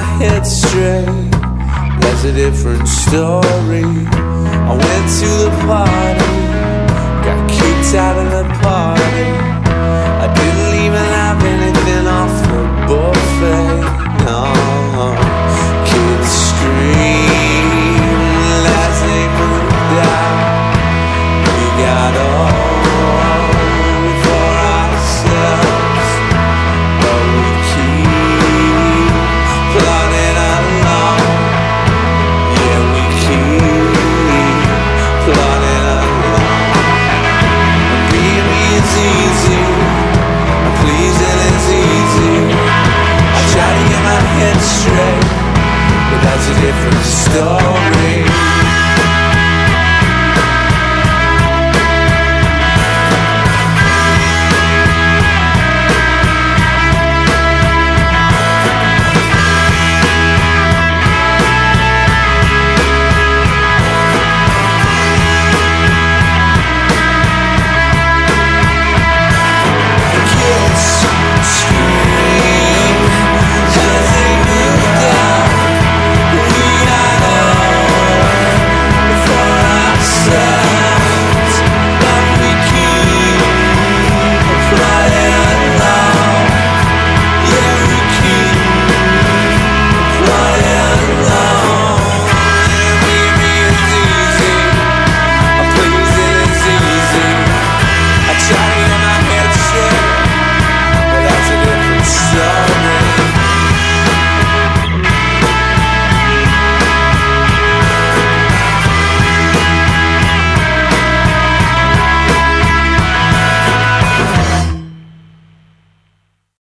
head straight. That's a different story. I went to the party, got kicked out of the party. I didn't even have anything off the buffet. No, kids scream as they moved out. We got all for ourselves, but we keep plodding along. Yeah, we keep plodding along. Baby, it's easy, pleasing is easy. I try to get my head straight, but that's a different story.